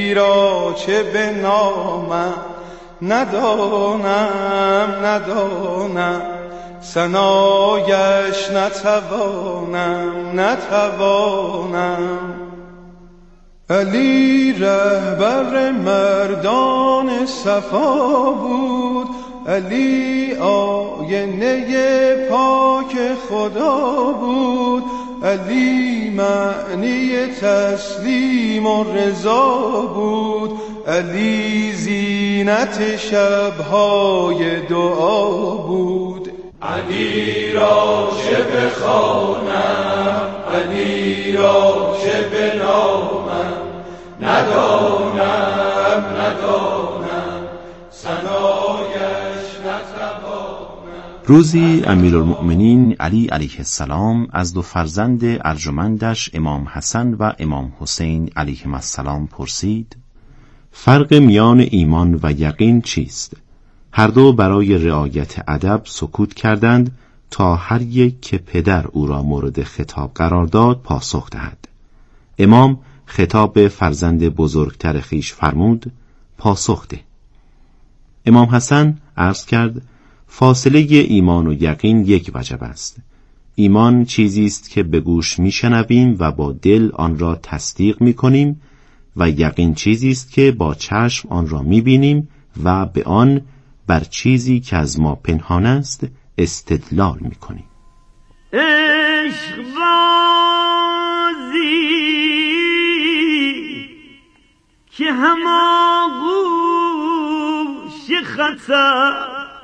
علی را چه بنامم ندانم ثنایش نتوانم علی رهبر مردان صفا بود، علی آینه پاک خدا بود، علی معنی تسلیم و رضا بود، علی زینت شبهای دعا بود. علی را چه بخوانم علی را چه بنامم ندانم ثنایش نتوانم. روزی امیرالمؤمنین علی علیه السلام از دو فرزند ارجمندش امام حسن و امام حسین علیهم السلام پرسید: فرق میان ایمان و یقین چیست؟ هر دو برای رعایت ادب سکوت کردند تا هر یک که پدر او را مورد خطاب قرار داد پاسخ دهد. امام خطاب به فرزند بزرگتر خویش فرمود: پاسخ ده. امام حسن عرض کرد: فاصله ایمان و یقین یک وجب است. ایمان چیزی است که به گوش میشنویم و با دل آن را تصدیق میکنیم و یقین چیزی است که با چشم آن را میبینیم و به آن بر چیزی که از ما پنهان است استدلال میکنیم. عشق بازی که هماغوش خطر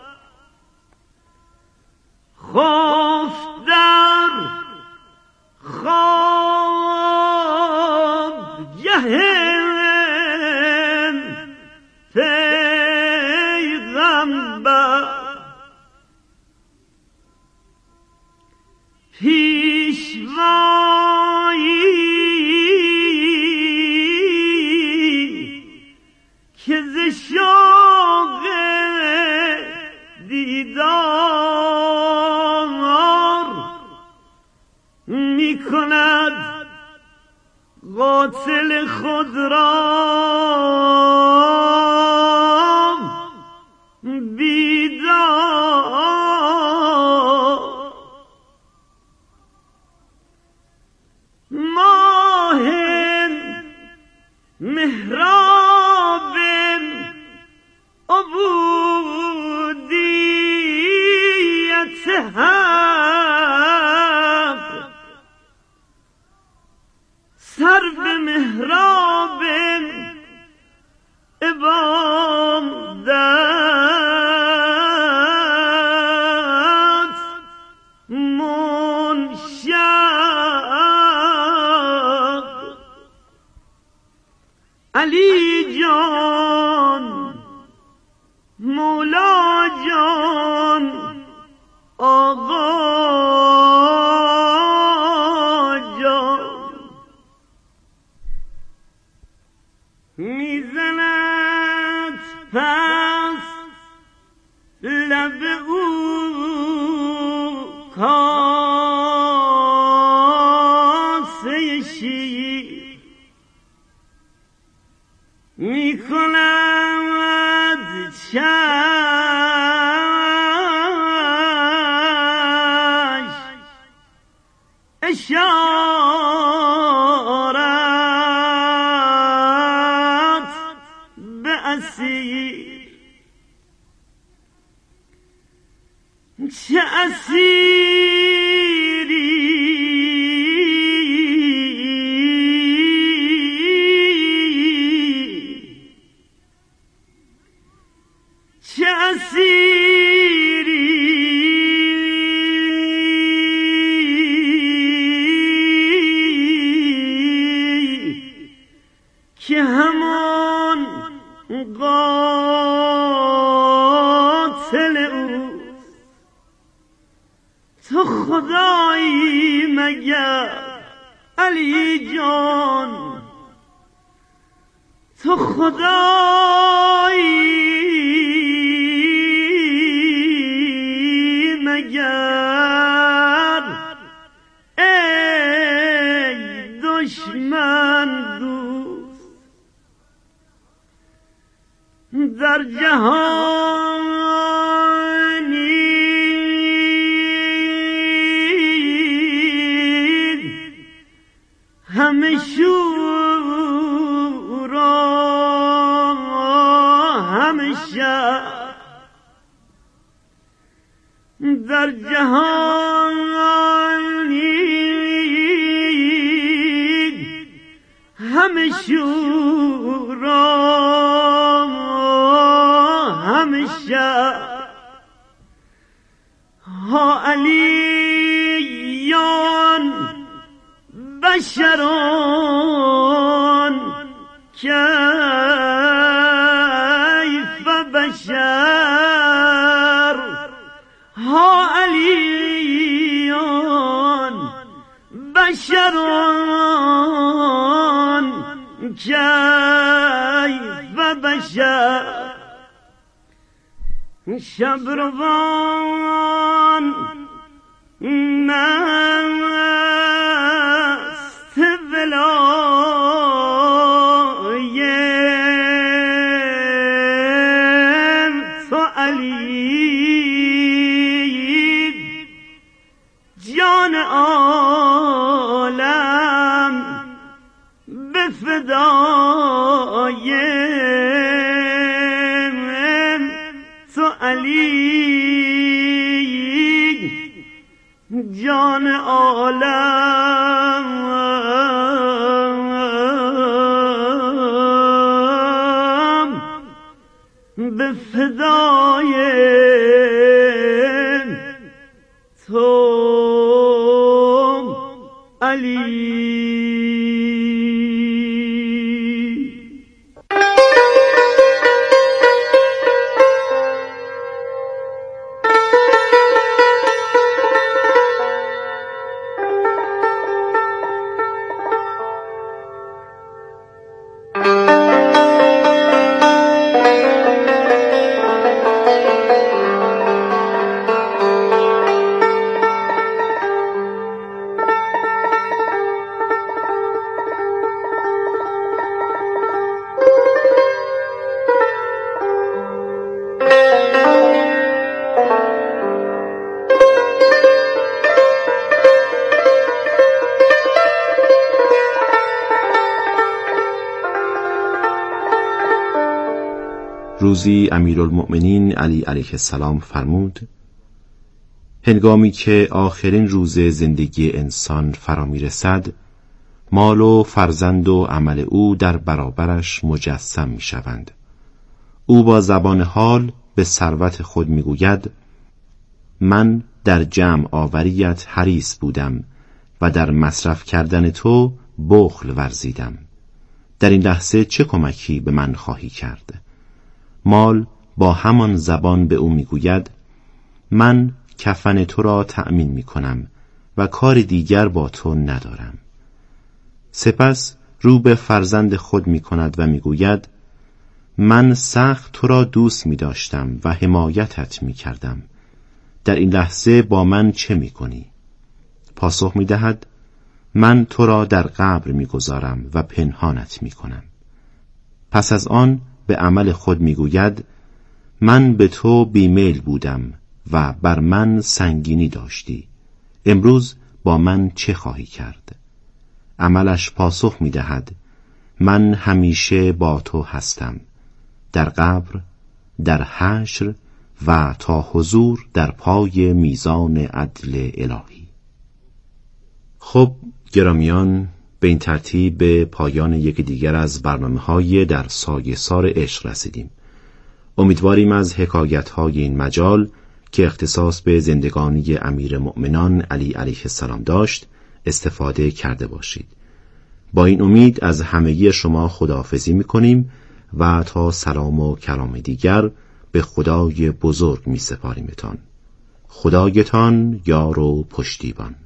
خفت در خواب پیغمبر پیشوایی که ز شوق دیدار می کند قاتل خود را بیدار. ماه محراب عبودیت حق سر به محراب عبادت منشق. علی جان مولا جان آقا جان میزند پس لب او کاسه شیر میکند چشم اشارت به اسیر. چه اسیری چه اسیری که همان قاتل اوست. تو خدایی مگر علی جان، تو خدایی مگر ای دشمن دوست. در جهانی همه شورا همه شب در جهانی همه شورا همه شب ها علیان بشران کیف بشر ها علیان بشران کیف بشر شبروان مست ولای تو علی جان عالم به فدای تو علی جان عالم به فدای تو علی. روزی امیرالمؤمنین علی علیه السلام فرمود: هنگامی که آخرین روز زندگی انسان فرا می‌رسد، مال و فرزند و عمل او در برابرش مجسم می‌شوند. او با زبان حال به ثروت خود می‌گوید: من در جمع آوریت حریص بودم و در مصرف کردن تو بخل ورزیدم. در این لحظه چه کمکی به من خواهی کرد؟ مال با همان زبان به او میگوید: من کفن تو را تأمین میکنم و کار دیگر با تو ندارم. سپس رو به فرزند خود میکند و میگوید: من سخت تو را دوست میداشتم و حمایتت میکردم. در این لحظه با من چه میکنی؟ پاسخ میدهد: من تو را در قبر میگذارم و پنهانت میکنم. پس از آن به عمل خود میگوید: من به تو بیمیل بودم و بر من سنگینی داشتی. امروز با من چه خواهی کرد؟ عملش پاسخ میدهد: من همیشه با تو هستم، در قبر، در حشر و تا حضور در پای میزان عدل الهی. خب گرامیان، به این ترتیب به پایان یک دیگر از برنامه‌های در سایه‌سار عشق رسیدیم. امیدواریم از حکایت‌های این مجال که اختصاص به زندگانی امیرالمؤمنان علی علیه السلام داشت استفاده کرده باشید. با این امید از همگی شما خداحافظی می‌کنیم و تا سلام و کلام دیگر به خدای بزرگ می‌سپاریمتان. خدایتان یار و پشتیبان.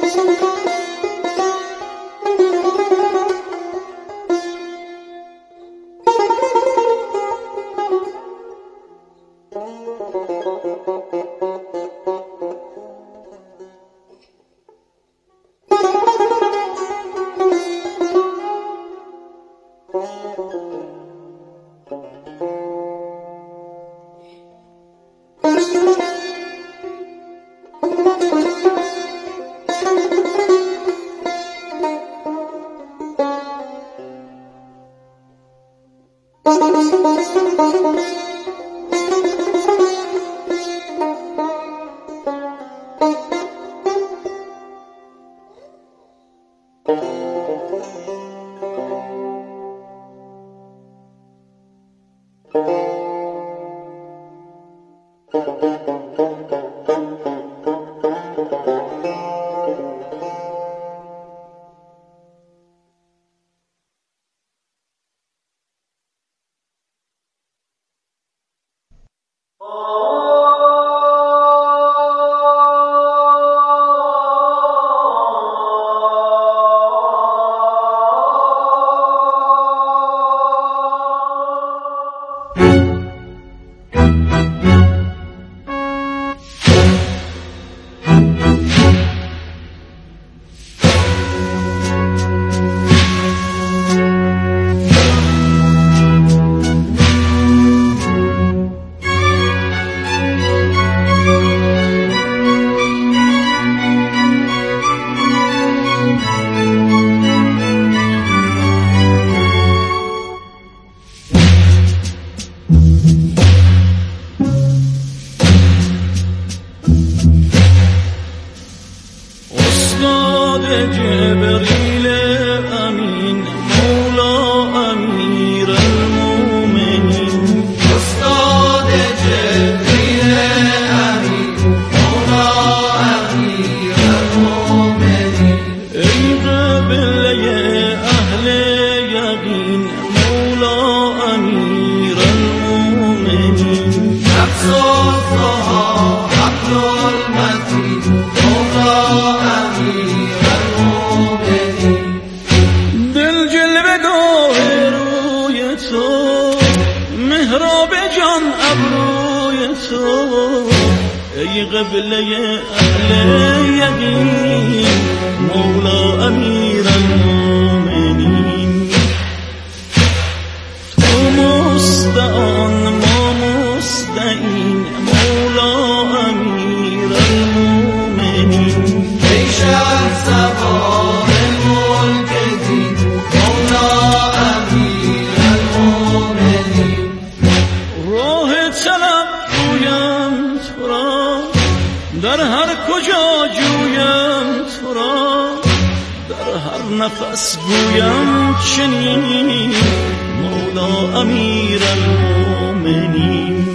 ای قبله اهل یقین مولا امیر المومنین تو مستعان ما مستعین مولا امیر المومنین ای شهرسوار ملک دین مولا امیر المومنین راه طلب گویم تو را در هر کجا جویم تو را در هر نفس گویم چنین مولا امیر المومنین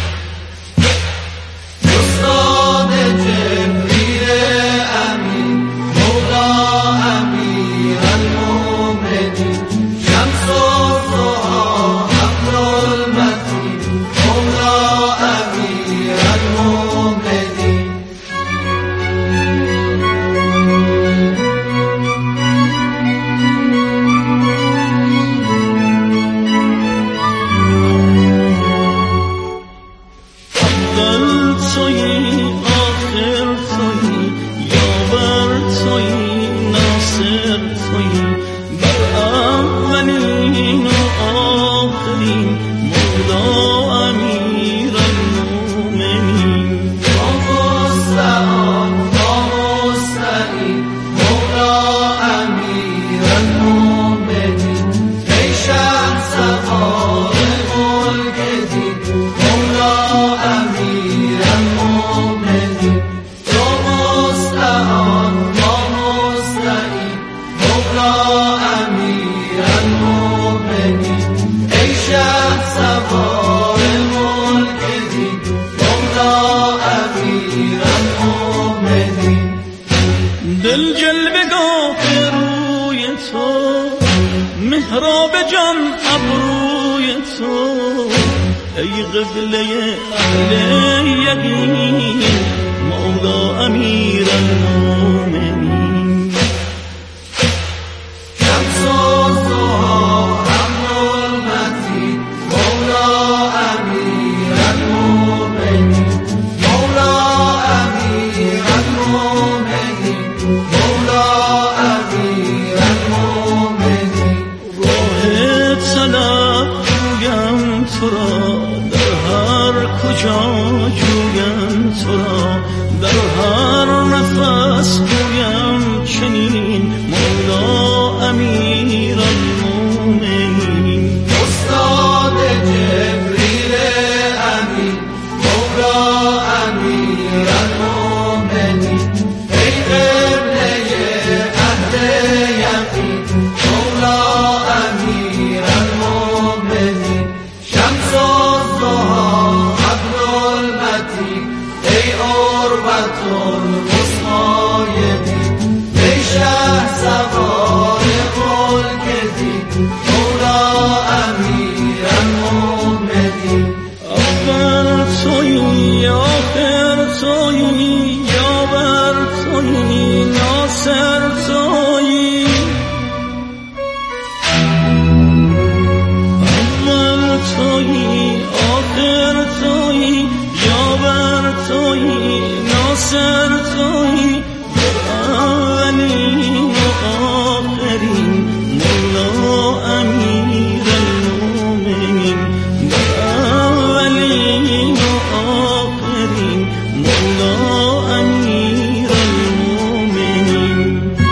استاد جبریل امین مولا امیر المومنین شمس الضحی عبد المتین مولا امیر المومنین اول تویی آخر تویی یاور تویی ناصر تویی بر اولین و آخرین مولا امیر المومنین مستعان مستعین مولا امیر المومنین ای شهرسوار ملک دین مولا امیر المومنین تو مستعان مستعین مولا امیر المومنین ای شهرسوار ملک دین مولا امیر المومنین دل جلوه‌گاه روی تو محراب جان ابروی تو ای قبله اهل یقین مولا امیر المومنین در هر کجا جویم تو را، در هر نفس گویم چنین مولا امیر المومنین. استاد جبریل امین مولا امیر المومنین، ای قبله اهل یقین مولا امیر المومنین. شمس الضحی عبدالمتین، ای عروة الوثقی دین، ای شه سوار ملک دین مولا امیر المومنین. اول تویی آخر تویی یاور تویی ناصر تویی، اول تویی آخر تویی یاور تویی ناصر تویی، در اولین و آخرین مولا امیر المومنین، در اولین و آخرین مولا امیر المومنین.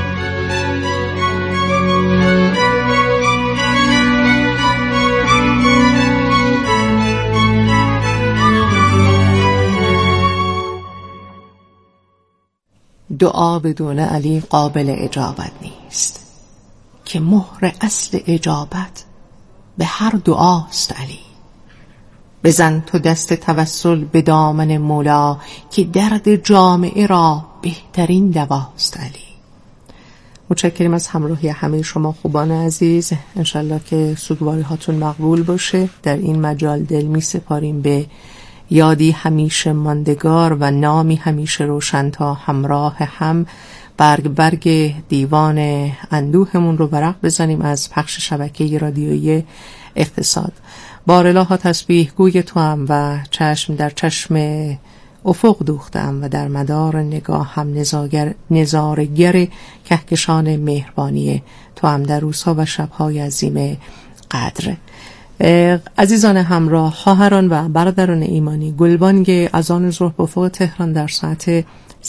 دعا بدون علی قابل اجابت نیست که مهر اصل اجابت به هر دعاست علی. بزن تو دست توسل به دامن مولا که درد جامعه را بهترین دواست علی. متشکرم از همراهی همه شما خوبان عزیز. انشالله که سوگواری هاتون مقبول باشه. در این مجال دل می سپاریم به یادی همیشه ماندگار و نامی همیشه روشن تا همراه هم. برگ دیوان اندوهمون رو ورق بزنیم از پخش شبکه رادیویی اقتصاد. بارلاها تسبیح گوی تو هم و چشم در چشم افق دوختم و در مدار نگاه هم نظارگر کهکشان مهربانی تو هم در روزها و شبهای عظیم قدر. عزیزان همراه، خواهران و برادران ایمانی، گلبانگ اذان ظهر به افق تهران در ساعت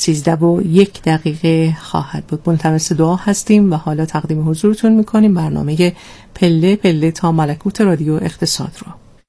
13:01 خواهد بود. ملتمس دعا هستیم و حالا تقدیم حضورتون میکنیم برنامه پله پله تا ملکوت رادیو اقتصاد رو.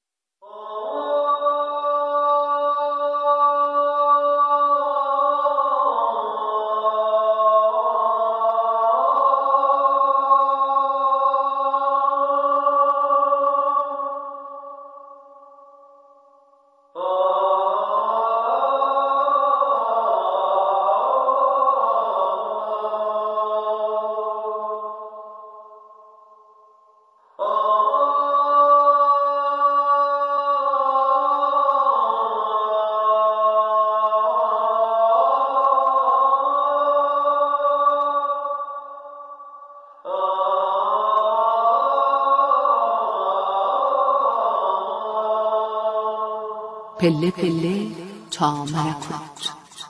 پله پله تا ملکوت.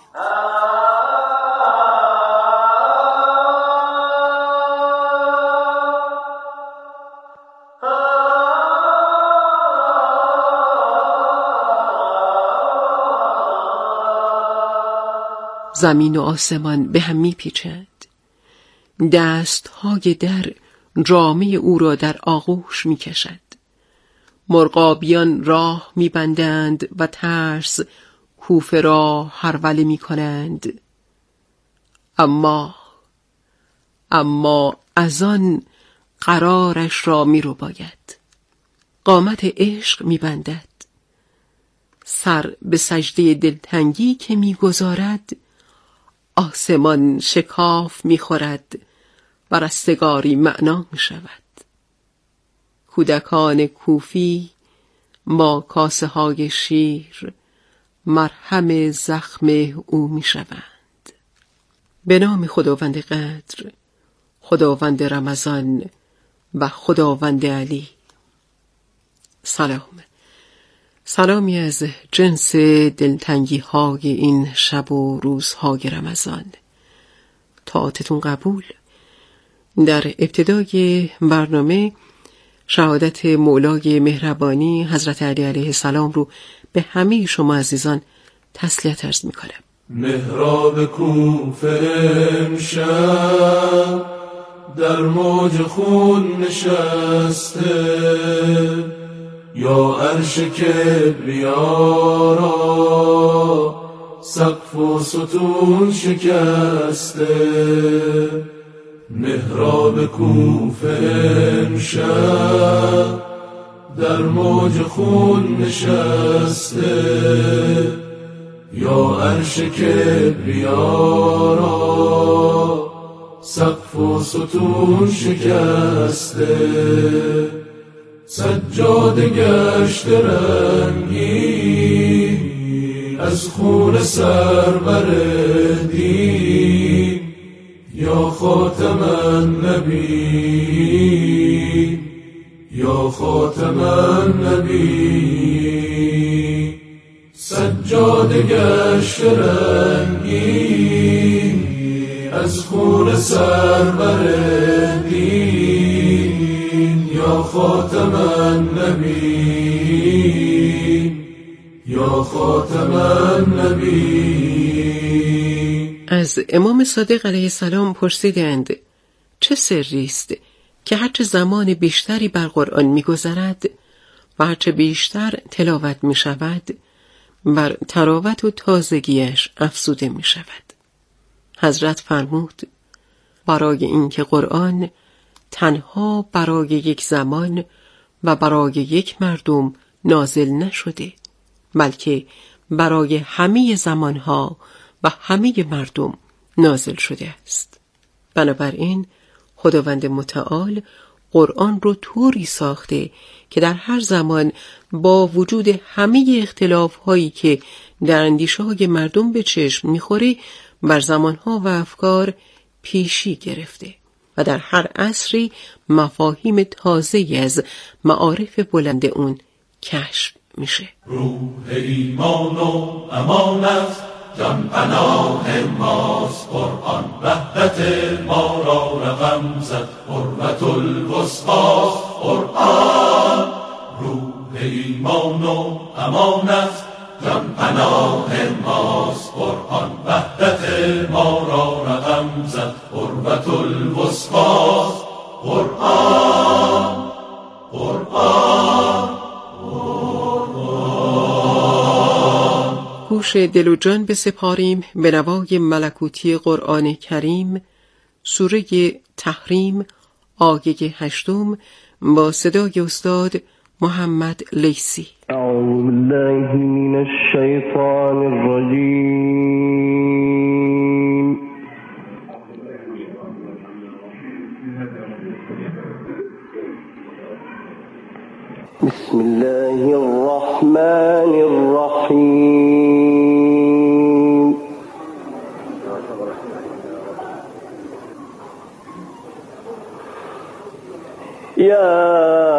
زمین و آسمان به هم میپیچند. دستهای در جامه او را در آغوش میکشد. مرغابیان راه میبندند و ترس کوفه را هروله میکنند. اما از آن قرارش را میرو باید. قامت عشق میبندد. سر به سجده دلتنگی که میگذارد، آسمان شکاف میخورد و رستگاری معنا میشود. کودکان کوفی با کاسه های شیر مرهم زخم او میشوند. به نام خداوند قدر، خداوند رمضان و خداوند علی. سلامی از جنس دلتنگی های این شب و روزهای رمضان. طاعتتون قبول. در ابتدای برنامه شهادت مولای مهربانی حضرت علی علیه السلام رو به همه شما عزیزان تسلیت عرض می‌کنم. محراب کوفه امشب در موج خون نشسته، یا عرش کبریا را سقف و ستون شکسته. محراب کوفه امشب در موج خون نشسته، یا عرش کبریا را سقف و ستون شکسته. سجاده گشت رنگی از خون سرور دین، یا خاتم النبی، یا خاتم النبی. سجاده گشت رنگی از خون سرور دین، یا خاتم النبی، یا خاتم النبی. از امام صادق علیه السلام پرسیدند چه سری است که هرچه زمان بیشتری بر قرآن می‌گذرد و هرچه بیشتر تلاوت می‌شود بر تراوت و تازگیش افزوده می‌شود. حضرت فرمود برای اینکه قرآن تنها برای یک زمان و برای یک مردم نازل نشده، بلکه برای همه زمانها و همه مردم نازل شده است. بنابراین خداوند متعال قرآن رو طوری ساخته که در هر زمان با وجود همه اختلاف‌هایی که در اندیشه‌های مردم به چشم می‌خوره بر زمانها و افکار پیشی گرفته و در هر عصری مفاهیم تازه‌ای از معارف بلند اون کشف میشه. روح ایمان و امانت جان پناه ماست قرآن، وحدت ما را رقم زد قربت الوسطاست قرآن. روح ایمان و امانت جان پناه ماست قرآن، وحدت ما را رقم زد قربت الوسطاست قرآن قرآن. گوش دل و جان بسپاریم به نوای ملکوتی قرآن کریم، سوره تحریم آیه 8 با صدای استاد محمد لیثی. اعوذ بالله من الشیطان الرجیم. بسم الله الرحمن الرحیم. یا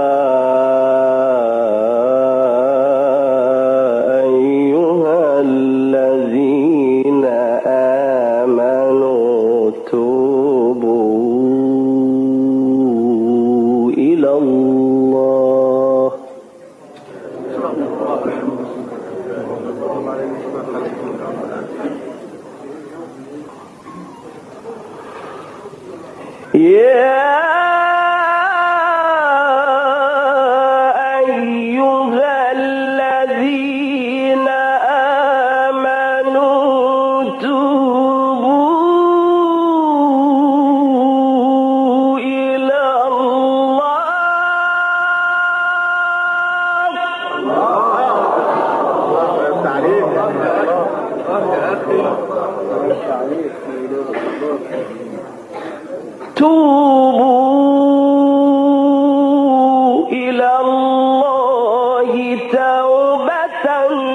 توبوا إلى الله توبة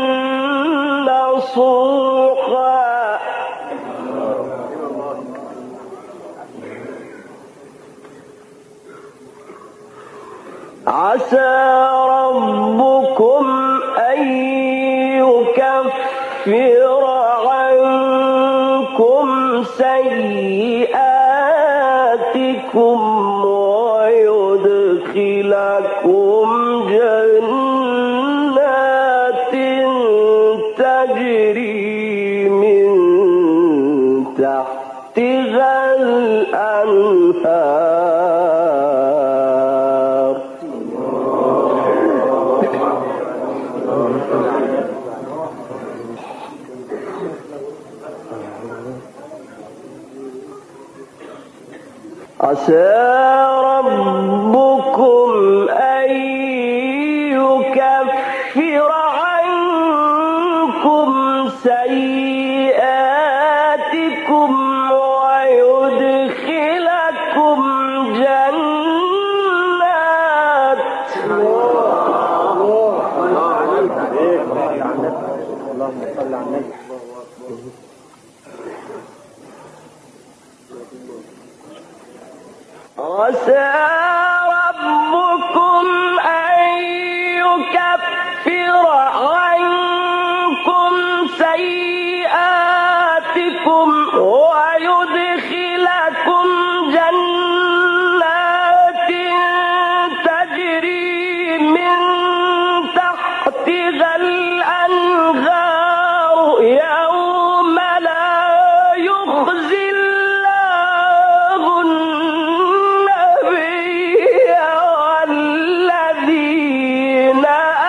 نصوحا عسى ربكم أن يكفر عنكم سيئاتكم ويدخلكم تجري من تحتها الأنهار عسى ربكم أن يكفر عنكم سيئاتكم ويدخلكم جنات عسى ربكم أن يكفر عنكم سيئاتكم ويدخلكم جنات تجري من تحتها الأنهار يوم لا يخزي الله النبي والذين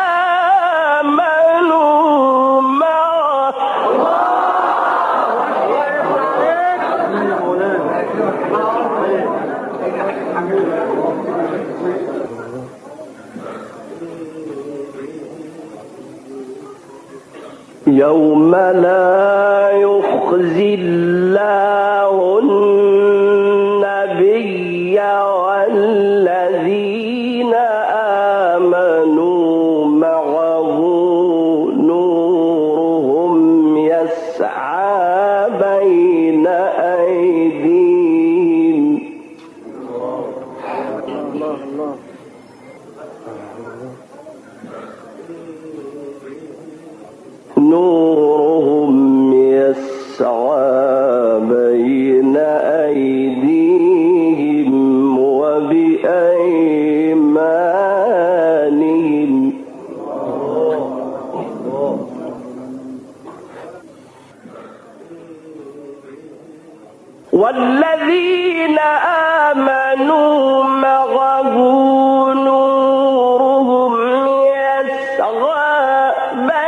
آمنوا معه يوم لا يخزي الله النبي والذين آمنوا معه نورهم يسعى بين أيديهم نورهم يسعى بين أيديهم وبأيمانهم والذين آمنوا